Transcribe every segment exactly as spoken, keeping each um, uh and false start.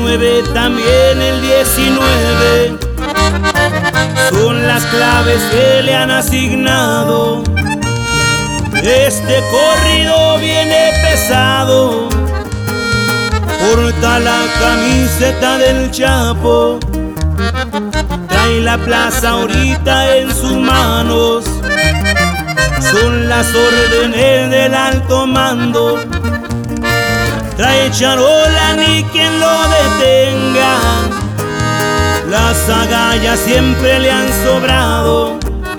nueve, también el diecinueve, son las claves que le han asignado. Este corrido viene pesado, porta la camiseta del Chapo, trae la plaza ahorita en sus manos, son las órdenes del alto mando. Trae charola, ni quien lo detenga, las agallas siempre le han sobrado.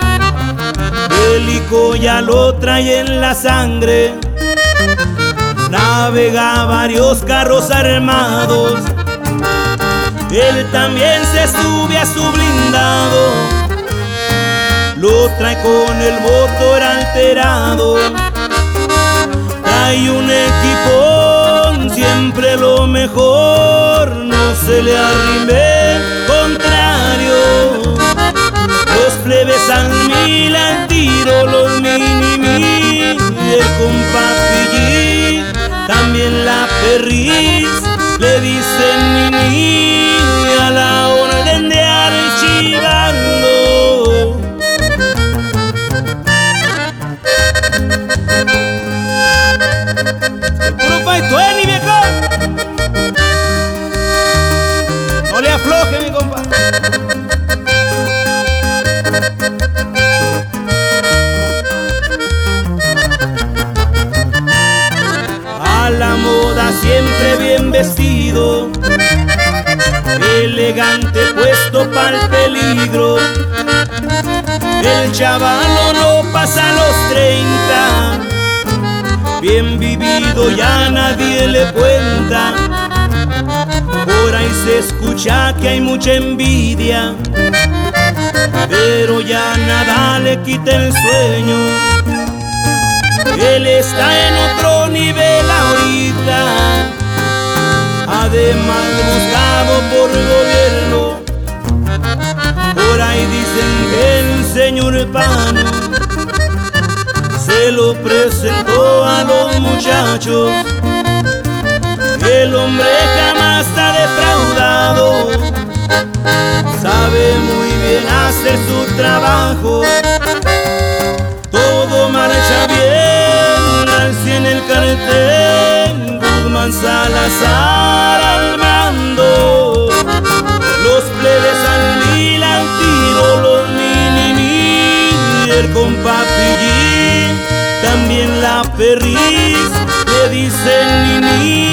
Bélico ya lo trae en la sangre, navega varios carros armados. Él también se sube a su blindado, lo trae con el motor alterado. Trae un equipón, siempre lo mejor, no se le arrime contrario. Los plebes al mil al tiro, los mini-mi, el compa Pillín, también la perris, le dicen nini a la orden de archivarlo. ¡Puro Faitueni, viejo! No le afloje, mi compa. A la moda siempre bien vestido, elegante puesto pa'l peligro. El chavalo no pasa los treinta, bien vivido ya nadie le cuenta. Por ahí se escucha que hay mucha envidia, pero ya nada le quita el sueño. Él está en otro nivel ahorita, además buscado por gobierno. Por ahí dicen que el señor Pano se lo presentó a los muchachos. El hombre jamás ha defraudado, sabe muy bien hacer su trabajo. Todo marcha bien, al cien el cartel, Guzmán Salazar al mando. Los plebes al mil al tiro, los mini-mi, el compa Pillín, también la perris, le dicen nini